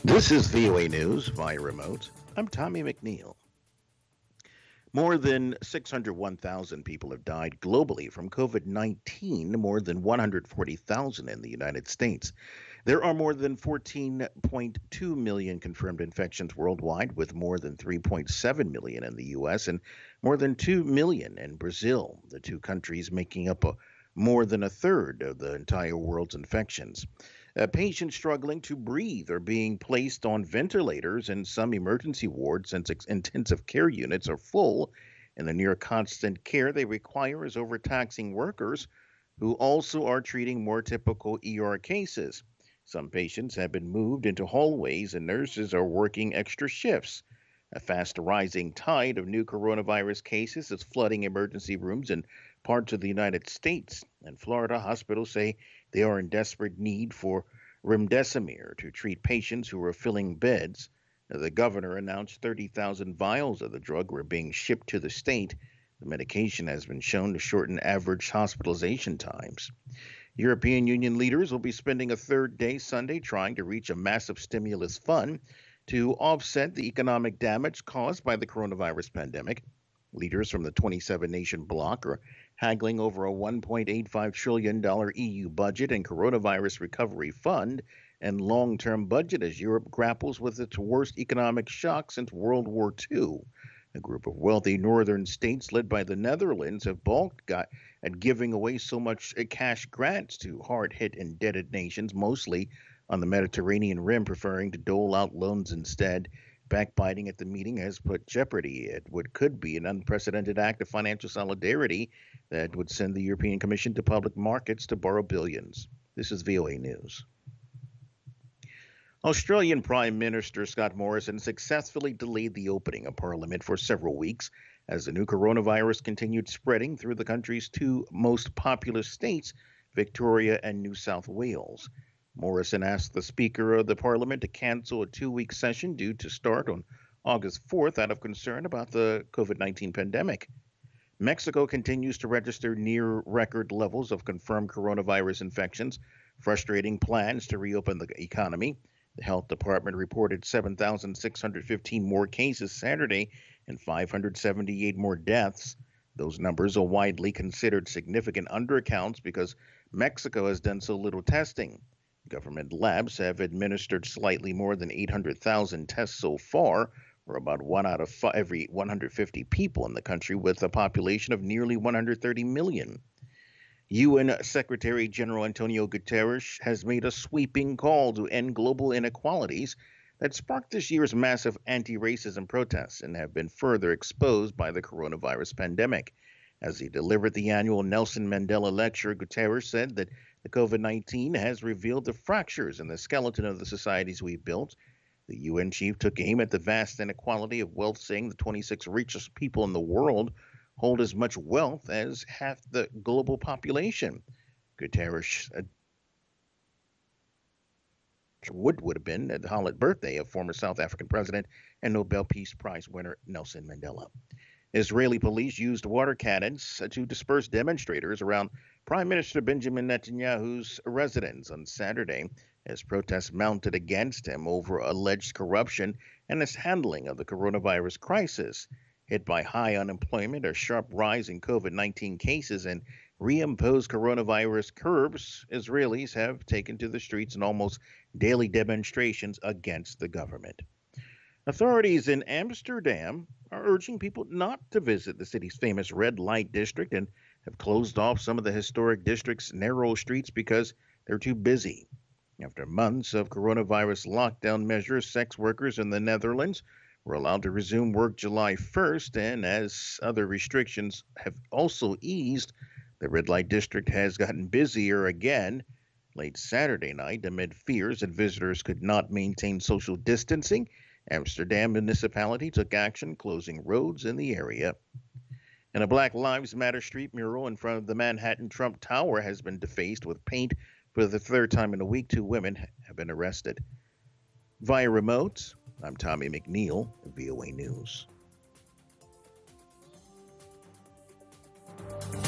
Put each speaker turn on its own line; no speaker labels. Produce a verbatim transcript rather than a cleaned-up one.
This is V O A News via remote. I'm Tommy McNeil. More than six hundred one thousand people have died globally from COVID nineteen, more than one hundred forty thousand in the United States. There are more than fourteen point two million confirmed infections worldwide, with more than three point seven million in the U S and more than two million in Brazil, the two countries making up a, more than a third of the entire world's infections. Uh, patients struggling to breathe are being placed on ventilators in some emergency wards since ex- intensive care units are full, and the near constant care they require is overtaxing workers who also are treating more typical E R cases. Some patients have been moved into hallways, and nurses are working extra shifts. A fast rising tide of new coronavirus cases is flooding emergency rooms in parts of the United States, and Florida hospitals say they are in desperate need for remdesivir to treat patients who are filling beds. The governor announced thirty thousand vials of the drug were being shipped to the state. The medication has been shown to shorten average hospitalization times. European Union leaders will be spending a third day Sunday trying to reach a massive stimulus fund to offset the economic damage caused by the coronavirus pandemic. Leaders from the twenty-seven nation bloc are haggling over a one point eight five trillion dollars E U budget and coronavirus recovery fund and long term budget as Europe grapples with its worst economic shock since World War two. A group of wealthy northern states led by the Netherlands have balked got at giving away so much uh, cash grants to hard hit indebted nations, mostly on the Mediterranean rim, preferring to dole out loans instead. Backbiting at the meeting has put jeopardy at what could be an unprecedented act of financial solidarity that would send the European Commission to public markets to borrow billions. This is V O A News. Australian Prime Minister Scott Morrison successfully delayed the opening of Parliament for several weeks as the new coronavirus continued spreading through the country's two most populous states, Victoria and New South Wales. Morrison asked the Speaker of the Parliament to cancel a two week session due to start on August fourth out of concern about the COVID nineteen pandemic. Mexico continues to register near record levels of confirmed coronavirus infections, frustrating plans to reopen the economy. The health department reported seven thousand six hundred fifteen more cases Saturday and five hundred seventy-eight more deaths. Those numbers are widely considered significant undercounts because Mexico has done so little testing. Government labs have administered slightly more than eight hundred thousand tests so far, or about one out of five, every one hundred fifty people in the country, with a population of nearly one hundred thirty million. U N Secretary General Antonio Guterres has made a sweeping call to end global inequalities that sparked this year's massive anti-racism protests and have been further exposed by the coronavirus pandemic. As he delivered the annual Nelson Mandela Lecture, Guterres said that the COVID nineteen has revealed the fractures in the skeleton of the societies we've built. The U N chief took aim at the vast inequality of wealth, saying the twenty-six richest people in the world hold as much wealth as half the global population. Guterres uh, would would have been at the holiday birthday of former South African president and Nobel Peace Prize winner Nelson Mandela. Israeli police used water cannons to disperse demonstrators around Prime Minister Benjamin Netanyahu's residence on Saturday as protests mounted against him over alleged corruption and his handling of the coronavirus crisis. Hit by high unemployment, a sharp rise in COVID nineteen cases, and reimposed coronavirus curbs, Israelis have taken to the streets in almost daily demonstrations against the government. Authorities in Amsterdam are urging people not to visit the city's famous red light district and have closed off some of the historic district's narrow streets because they're too busy. After months of coronavirus lockdown measures, sex workers in the Netherlands were allowed to resume work July first, and as other restrictions have also eased, the red light district has gotten busier again. Late Saturday night, amid fears that visitors could not maintain social distancing, Amsterdam municipality took action, closing roads in the area. And a Black Lives Matter street mural in front of the Manhattan Trump Tower has been defaced with paint for the third time in a week. Two women have been arrested. Via remote, I'm Tommy McNeil, V O A News.